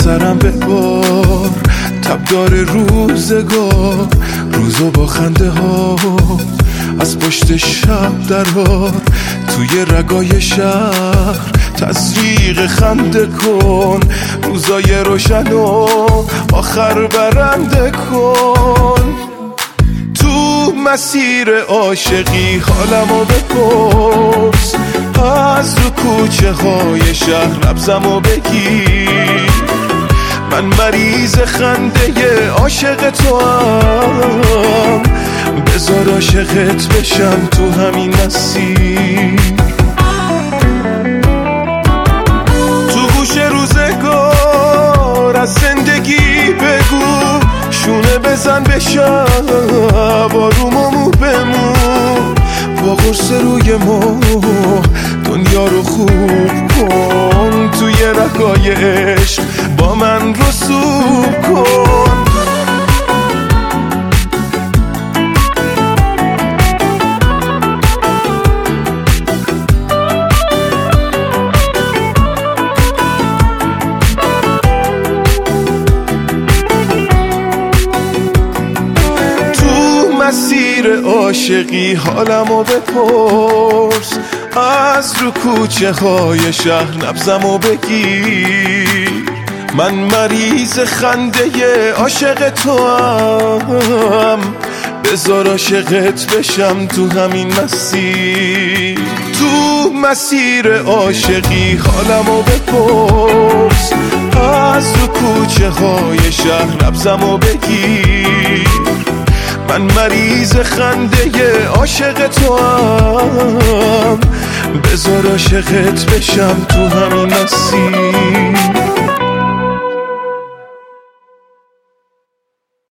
سرم ببار، تبدار روزگار، روزو با خنده ها از پشت شب درار، توی رگای شهر تزریق خنده کن، روزای روشن و آخر برنده کن. تو مسیر عاشقی حالمو بپرس، از رو کوچه های شهر نبضمو بگیر، من مریض خنده عاشق تو هم، بذار عاشقت بشم تو همین مسیر. تو گوش روزگار از زندگی بگو، شونه بزن بشم آروممو بمون، با قرص روی ما دنیا رو خوب کن، توی رگای عشق با من رسوب کن. مسیر عاشقی حالمو بپرس، از رو کوچه های شهر نبضمو بگیر، من مریض خنده عاشق تو هم، بذار عاشقت بشم تو همین مسیر. تو مسیر عاشقی حالمو بپرس، از رو کوچه های شهر نبضمو بگیر، من مریض خنده عاشق تو هم، بذار عاشقت بشم تو همین مسیر.